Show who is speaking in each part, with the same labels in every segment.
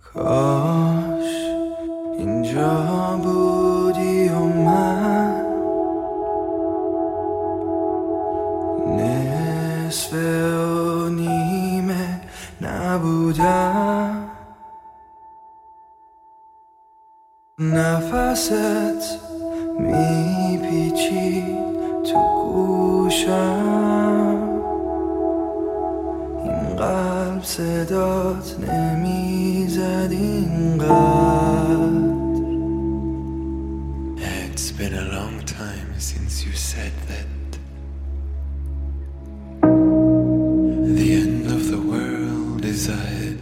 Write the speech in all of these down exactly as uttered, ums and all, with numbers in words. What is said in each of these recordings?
Speaker 1: کاش اینجا بودی و من نصف و نیمه نبودم. نفست میپیچید تو گوشم، این قلب صدات نمیزد اینقدر.
Speaker 2: It's been a long time since you said that the end of the world is ahead.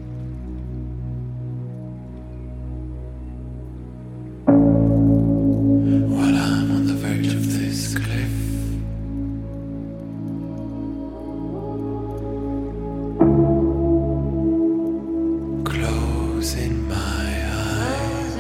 Speaker 2: While I'm on the verge of this cliff, closing my eyes.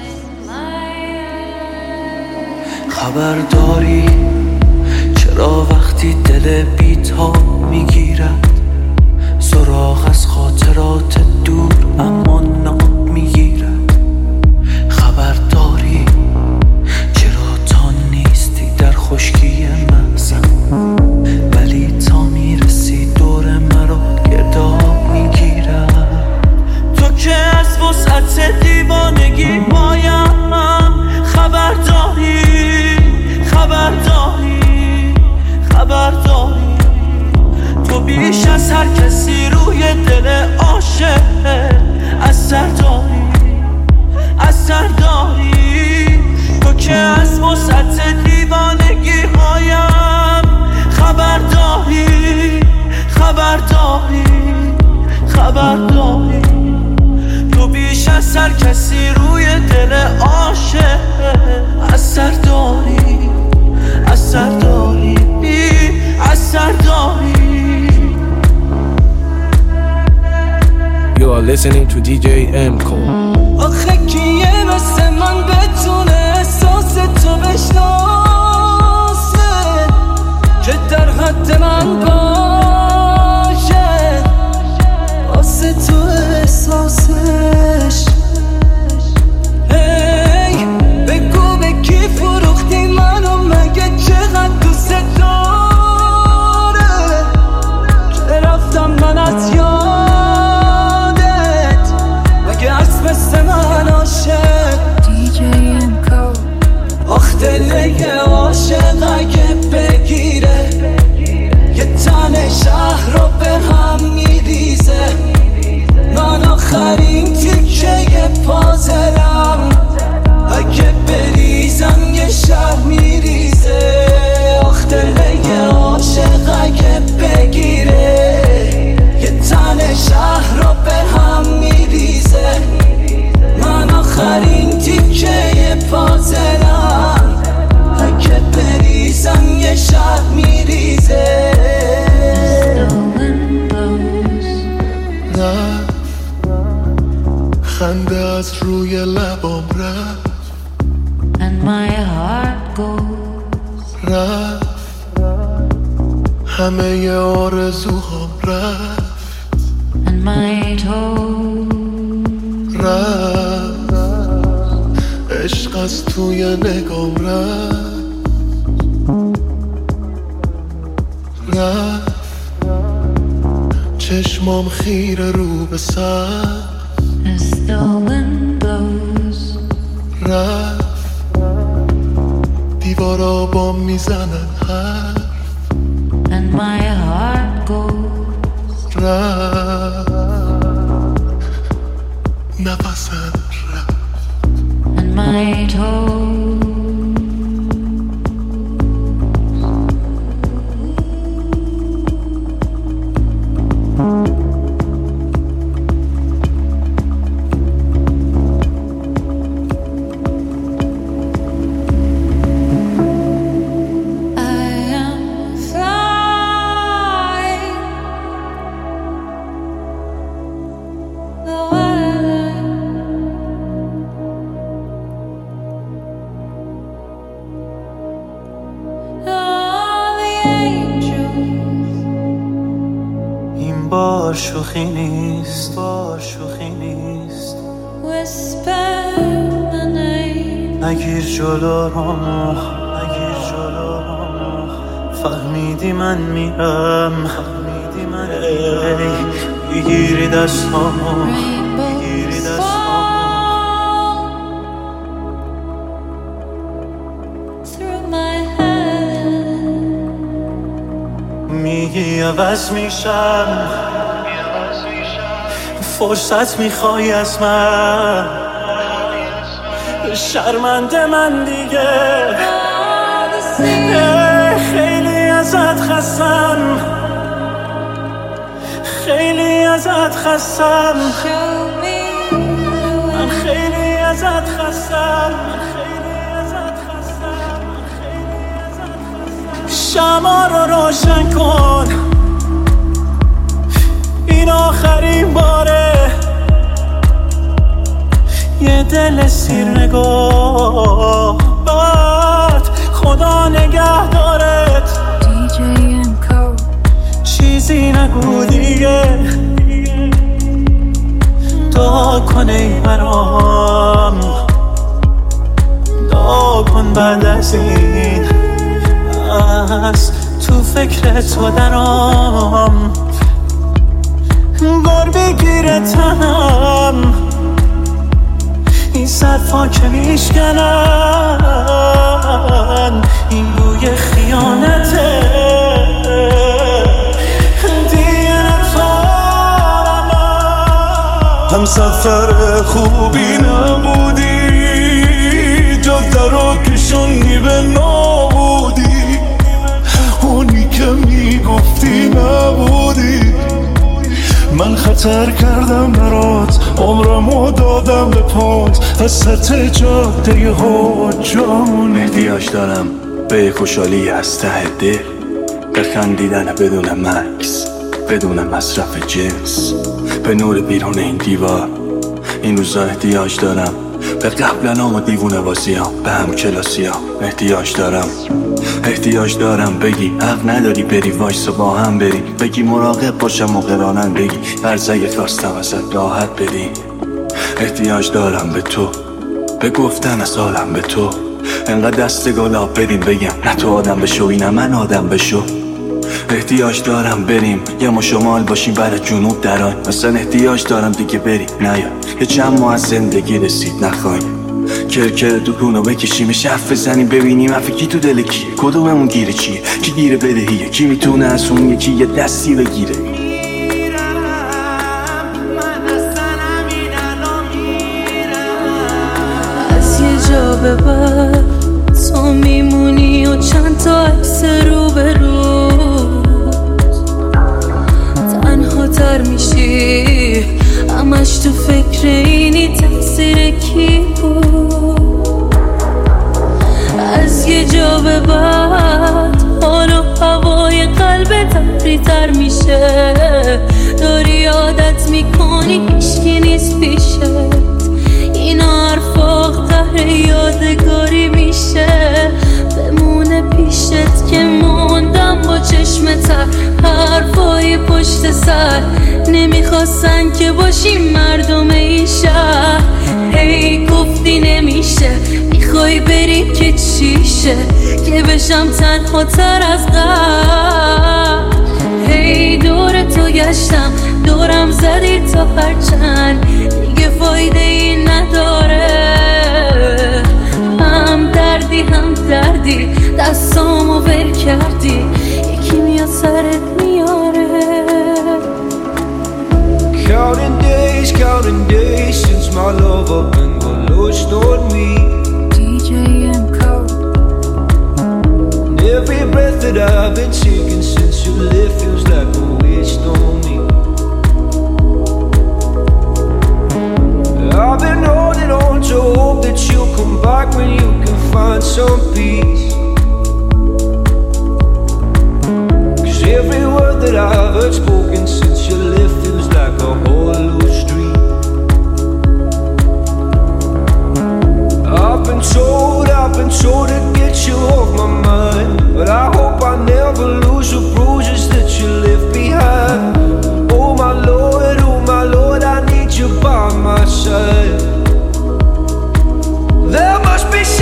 Speaker 1: خبر داری چرا وقتی دل بی‌تاب میگیرد سراغ از خاطرات دور اما ناب میگیرد؟ خبر داری چرا تا نیستی در خشکی مغزم ولی تا میرسی دور مرا گرداب میگیرد؟ تو که از وسعت دیوانگی پایم خبر داری، خبر داری، خبر داری تو بیش از هر کسی روی دل عاشق اثر داری، اثر داری. تو که از وسعت دیوانگی هایم خبر داری، خبر داری، خبر داری تو بیش از هر کسی روی دل عاشق اثر داری، اثر داری، اثر داری.
Speaker 3: You are listening to دی جی M-Co.
Speaker 1: آخه کیه مثل من بتونه احساس تو بشناسه که در حد من باشه واسه تو احساسش. هی بگو به کی فروختی منو مگه چقدر دوست داره که رفتم من از یادت مگه از مثل من عاشق. دی جی M-Co. آخ دله عاشق اگه بگیره یه تن شهر رو به هم میریزه. من آخرین تیکه پازلم اگه بریزم یه شهر میریزه. آخ دله عاشق اگه بگیره یه تن شهر رو به هم میریزه. من آخرین تیکه پازلم اگه بریزم یه شهر میریزه.
Speaker 2: رفت خنده از روی لبام رفت
Speaker 4: and my heart goes.
Speaker 2: رفت همه آرزوهام رفت
Speaker 4: and my toes.
Speaker 2: رفت عشق از توی نگام رفت رفت چشمام خیره رو به سر
Speaker 4: as the wind blows.
Speaker 2: رفت دیوارا با میزنن حرف
Speaker 4: and my heart goes.
Speaker 2: رفت نفسم رفت
Speaker 4: and my toes.
Speaker 1: بار شوخی نیست، بار شوخی نیست.
Speaker 5: نگیر جلومو، نگیر جلومو، فهمیدی من میرم، فهمیدی من میرم، بگیری دستامو، بگیری دستامو. میگی عوض میشم، فرصت میخوای از من، شرمنده من دیگه، خیلی ازت خستم، خیلی ازت خستم، من خیلی ازت خستم، شمع رو روشن کن، این آخرین باره، یه دل سیر نگاه باد، خدا نگه دارت. دی جی ام کو چیزی نگو دیگه، دعا کن ای برام، دعا کن بعد از این از تو فکر تو درام، گر بگیره تنم، این صرفا که میشکنن، این بوی خیانته، دیگه نتوانم. هم سفر خوبی نبودی، جاده رو کشوندی به نابودی، اونی که میگفتی نبودی. من خطر کردم برات، عمرمو دادم به پات، وسط جاده ها جان.
Speaker 6: احتیاج دارم به خوشحالی از ته دل، به خندیدن بدون مکس، بدون مصرف جنس، به نور بیرون این دیوار. این روزا احتیاج دارم به قبلنام و دیوونه بازیام، به هم کلاسیام. احتیاج دارم احتیاج دارم بگی حق نداری بری، وایسا با هم بریم، بگی مراقب باشم و قرانن بگی، هرزه خواستم ازت راحت بدی. احتیاج دارم به تو، به گفتن از حالم به تو، انقدر دست گلاب بریم بگم نه تو آدم بشو، اینم من آدم بشو. احتیاج دارم بریم یه ما شمال باشیم برای جنوب دران، مثلا احتیاج دارم دیگه بری نیا، یه چند ماه از زندگی رسید نخواهیم، کرکر دکونو بکشیم، شف بزنیم ببینیم حرف کی تو دل کیه، کدوممون گیره چیه، کی گیره بدهیه، کی میتونه از اون یکی یه دستی بگیره.
Speaker 7: از یه جا به بعد تو میمونی و چند تا عکس رو به روز، تنها تر میشی همش تو فکر اینی تقصیر کی بود. از یه جا به بعد حال و هوای قلبت تر میشه، داری عادت میکنی هیچکی نیست پیشت، این حرفا قهر یادگاری میشه، بمونه پیشت که موندم با چشم تر، حرفای پشت سر نمیخواستن که باشیم مردم این شهر. هی گفتی نمیشه، میخوای بری که چیشه، که بشم تنها تر از قبل. هی دور تو گشتم، دورم زدی تا هرچند دیگه فایده ای نداره، هم دردی هم دردی دستامو ول کردی، یکی میاد سرت میاره.
Speaker 1: Counting days, counting days since my love up and got lost on me.
Speaker 7: دی جی ام کو
Speaker 1: And every breath that I've been taking since you left feels like a waste on me. I've been holding on to hope that you'll come back when you can find some peace. Cause every word that I've heard spoken since you left feels like a whole loose dream. I've been told, I've been told to get you off my mind, but I hope I never lose the bruises that you left behind. Oh my Lord, oh my Lord, I need you by my side. There must be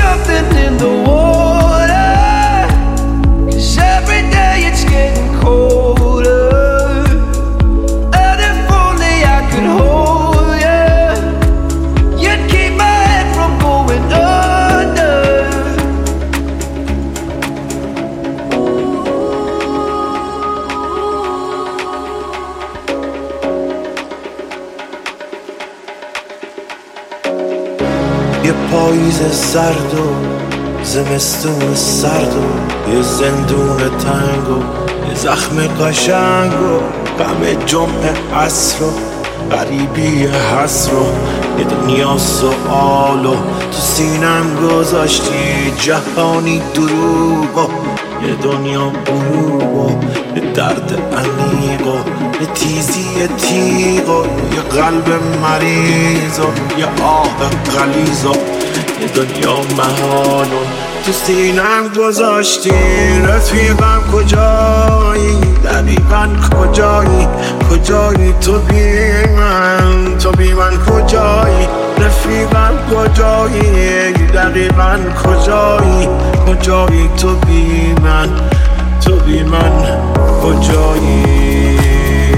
Speaker 8: یه پاییز سرد و زمستون سرد و یه زندون تنگ و یه زخم قشنگ و غم جمعه عصر و غریبی حسر و یه دنیا سؤال و تو سینم گذاشتی جهانی دروغ و یه دنیا بروغ و یه درد عمیق و یه تیزی تیغ و یه قلب مریض و یه آه غلیظ و یه دنیا محال و تو سینم گذاشتی. رفیقم کجایی؟ دقیقاً کجایی؟ کجایی تو بی من؟ تو بی من کجایی؟ رفیقم کجایی؟ دقیقاً کجایی؟ کجایی تو بی من؟ تو بی من کجایی؟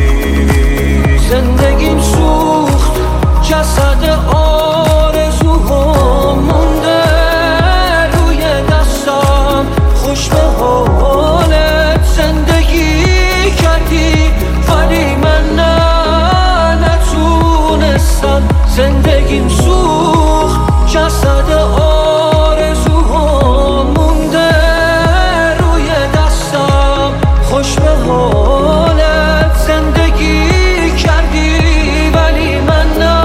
Speaker 1: زندگیم سوخت جسد آرزوها مونده روی دستم خوش به حالت زندگی کردی ولی من نه نتونستم. زندگیم سوخت جسد آرزوها مونده روی دستم خوش به حالت زندگی کردی ولی من نه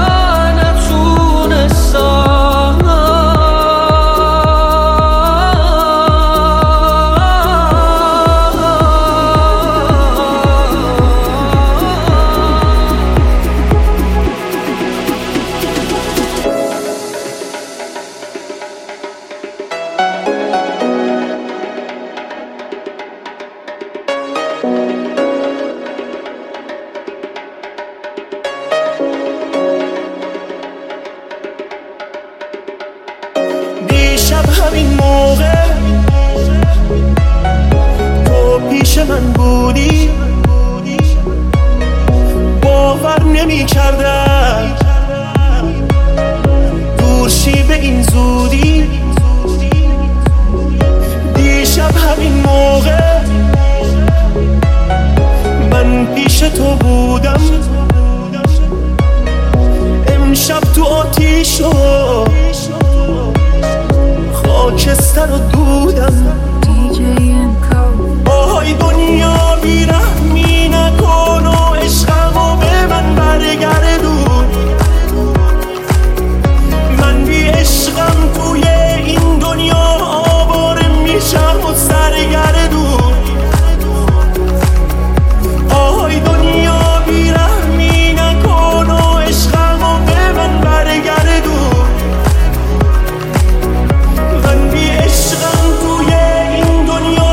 Speaker 5: من بودی باور نمی کردم دورشی به این زودی. دیشب همین موقع من پیش تو بودم امشب تو آتیش و خاکستر و دودم. آهای دنیا بیرحمی نکن و عشقمو به من برگردون. من بی عشقم توی این دنیا آواره میشم و سرگردون. آهای دنیا بیرحمی نکن و عشقمو به من برگردون. من بی عشقم توی این دنیا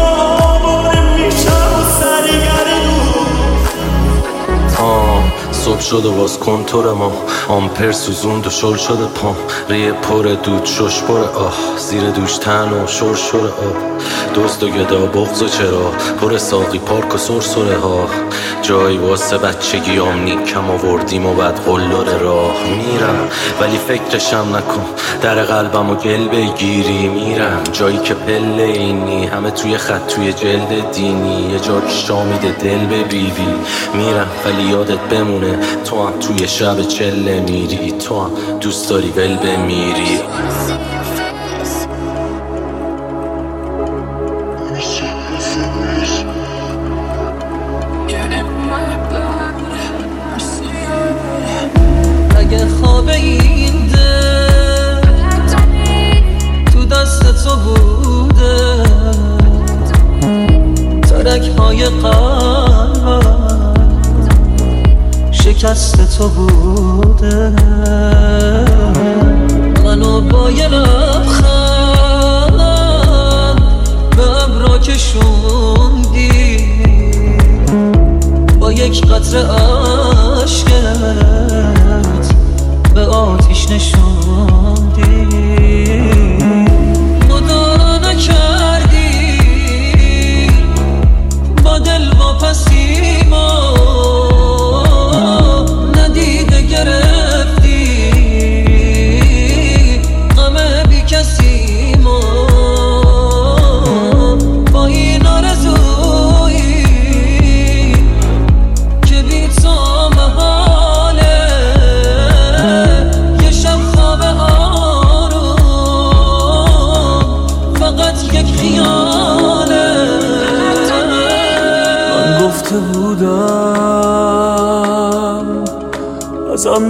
Speaker 6: صبح شد و باز کنتور ما آمپر سوزوند و شل شده پام ریه پر دود شش پر آه زیر دوش تن و شور شور آب دوست و گدا بغض و چرا پر ساقی پارک و سرسره ها جایی واسه بچگی آمنی کم آوردیم و بعد قلدر راه میرم ولی فکرشم نکن در قلبم و گل بگیری. میرم جایی که پله اینی همه توی خط توی جلد دینی یه جا شا میده دل به بیبی. میرم ولی یادت بمونه تو هم توی شب چله میری تو هم دوست داری ول بمیری.
Speaker 1: اگه خواب این دل تو دست تو بوده ترک های قلبم شکست تو بوده. منو با یه لبخند به ابرا کشوندی با یک قطره عشقت به آتیش نشوندی. مدارا نکردی با دل واپسیما ندیده گرفتی غم بی کسی ما با این آرزویی که بی تو محاله
Speaker 5: بازم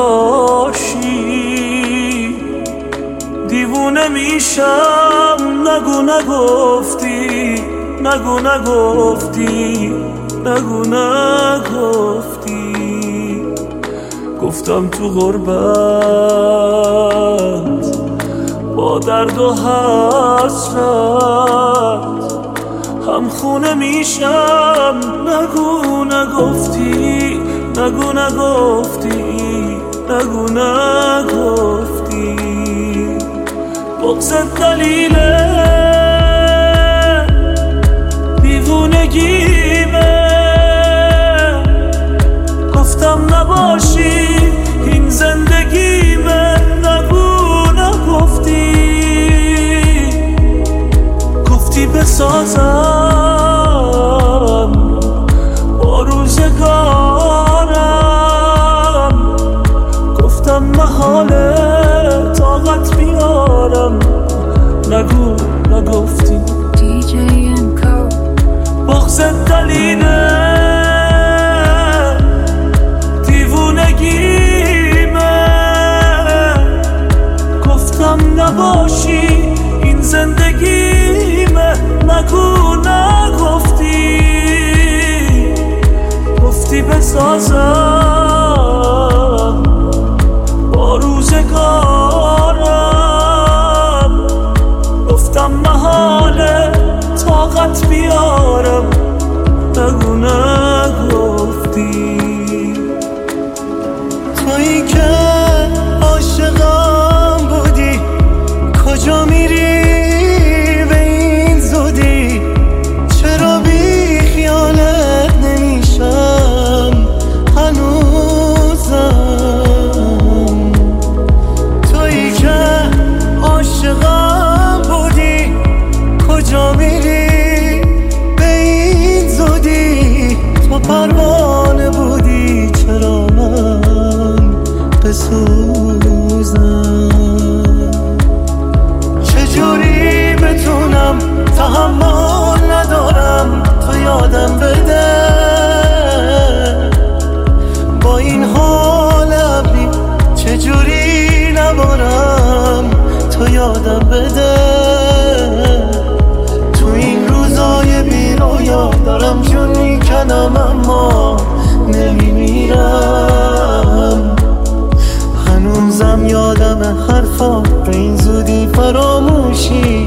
Speaker 5: جداشی دیوونه میشم. نگو نگفتی نگو نگفتی نگو نگفتی. گفتم تو غربت با درد و حسرت هم خونه میشم. نگو نگفتی نگو نگفتی نگو نگفتی. بغضت دلیله دیوونگیمه. گفتم نباشی این زندگیمه. نگو نگفتی گفتی بسازم با روزگارم. گفتم محاله طاقت بیارم. نگو نگفتی
Speaker 4: دی جی ام کو.
Speaker 5: بغضت دلیله دیوونگیمه. گفتم نباشی این زندگیمه. نگو نگفتی گفتی بسازم با روزگارم. گفتم محاله طاقت بیارم. نگو نگفتی.
Speaker 9: تویی که عاشقم بودی کجا میری به این زودی؟ چرا بی خیالت نمیشم هنوزم؟ تویی که عاشقم بودی کجا میری به این زودی؟ تو پروانه بودی چرا من بسوزم؟ چجوری بتونم تحمل ندارم تو یادم بده با این حال ابری؟ چجوری نبارم تو یادم بده تو این روزای بی رویا دارم جون میکنم اما نمیمیرم. هنوزم یادم حرفا به این زودی فراموشی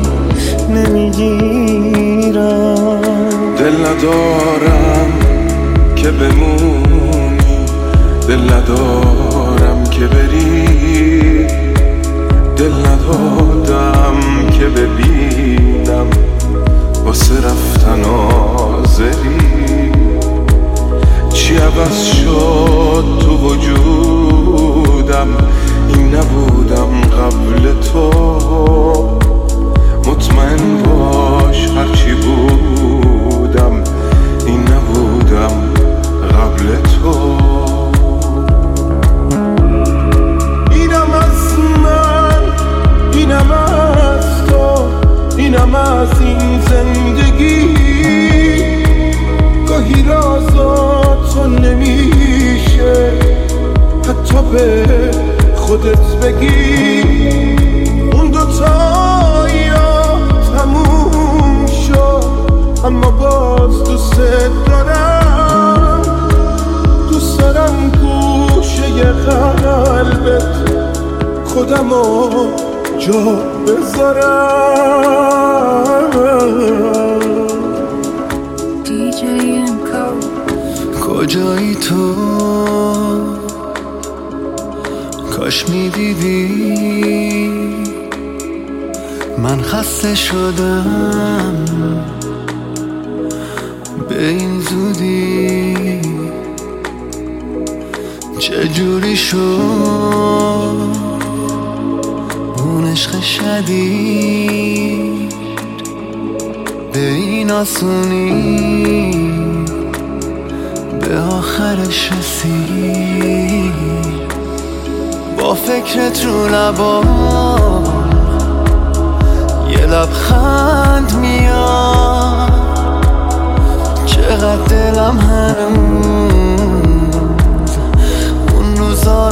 Speaker 9: نمیگیرم.
Speaker 2: دل ندارم که بمونی، دل ندارم که بری، دل ندادم که ببینم واسه رفتن آزری. چی عوض شد تو وجودم؟ این نبودم قبل تو. مطمئن باش هرچی بودم این نبودم قبل تو. اینم از من، اینم از تو، اینم از این زندگی. گاهی رازا تو نمیشه حتی به خودت بگی. اون دوتا یا تموم شد اما باز دوست دارم. دوست دارم گوشه قلبت خودمو جا بذارم.
Speaker 4: دی جی ام کو.
Speaker 9: کجایی تو؟ کاش میدیدی من خسته شدم به این زودی. چجوری شد اون عشق شدید به این آسونی به آخرش رسید؟ با فکرت رو لبام یه لبخند میاد. چقدر دلم هنوز اون روزا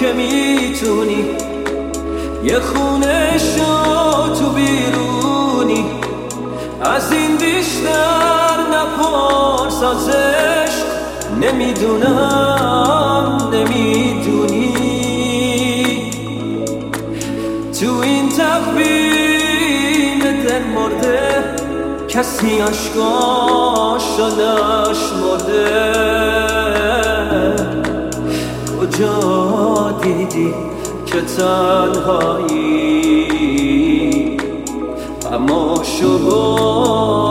Speaker 5: که میتونی یه خونه شو تو بیرونی، از این بیشتر نپرس از عشق، نمیدونم نمیدونی. تو این تقویم دل مرده کسی عشقاشو نشمرده. کجا دیدی که تنهایی اما شو